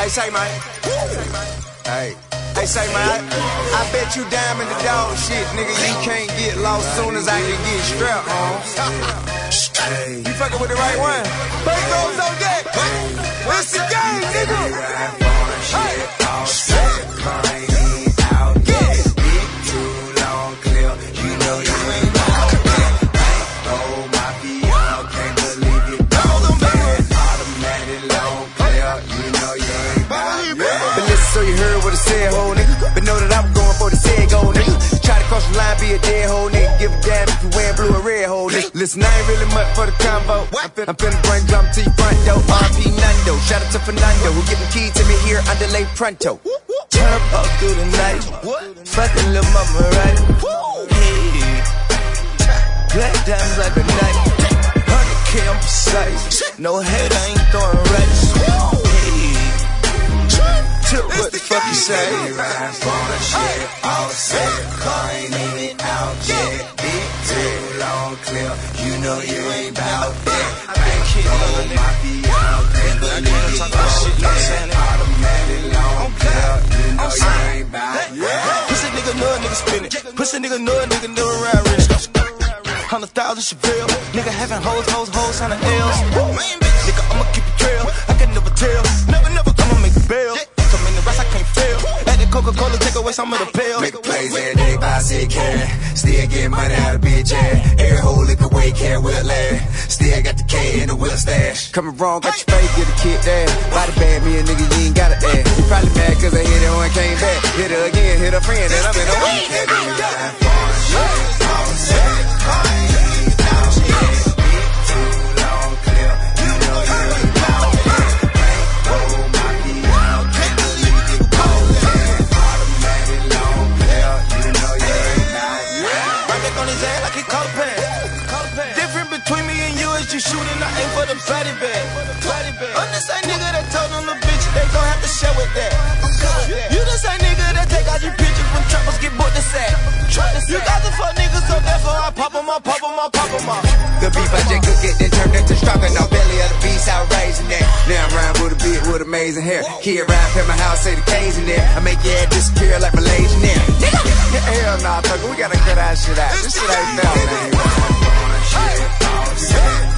Hey, say, man. Hey. Hey, say, man, I bet you dime in the dog shit, nigga. You can't get lost soon as I can get strapped, hey. You fucking with the right one? Bank goes on deck. It's the game, nigga. Hey. So you heard what I said, ho, nigga. But know that I'm going for the said goal, nigga. Try to cross the line, be a dead hoe, nigga. Give a damn if you wear blue or red, ho, nigga. Listen, I ain't really much for the combo. I'm finna bring jump to your front door. RP Nando, shout out to Fernando, who get the key to me here underlay pronto. Turn up through the night, fucking lil' mama, right? Hey, black diamonds like a knife. 100K on precise, no hate, I ain't throwing rights. What the fuck you say? Ride for the shit, all set. Car ain't even out yet. Big too long clip, you know you ain't bout that. Oh, my Fiat, can't believe it. Automatic long clip, you know you ain't bout that. Pussy nigga know a nigga spin it. Pussy nigga know a nigga never ride rich. 100,000 Chevelle. Nigga having hoes on the L's. Nigga, I'ma keep it trail. I can never tell. Never, I'ma make a bail. I can't fail. Let the Coca-Cola take away some of the pills. Make a plays every day, buy sick carry. Still get money out of bitch ass. Every whole lick away, carry will last. Still got the K in the wheel stash. Coming wrong, got your face, get a kick there. Body bad, me a nigga, you ain't got it there. You probably mad cause I hit her and came back. Hit her again, hit her friend, and I'm in a week. Different between me and you is you shooting, I aim for the fatty bag. I'm the same nigga that told them the bitch they gon' have to share with that. You the same nigga that take all your pictures when trappers get booked to sack. You got the fuck niggas, so therefore I pop them up. The beef I just cooked it, then turned into stroking off belly of the beast, I raising that. Now I'm riding with a bitch with amazing hair. Kid ride past my house, say the K's in there. I make your ass disappear like Malaysian there. Hell nah, we gotta cut that shit out. This shit ain't fair, man.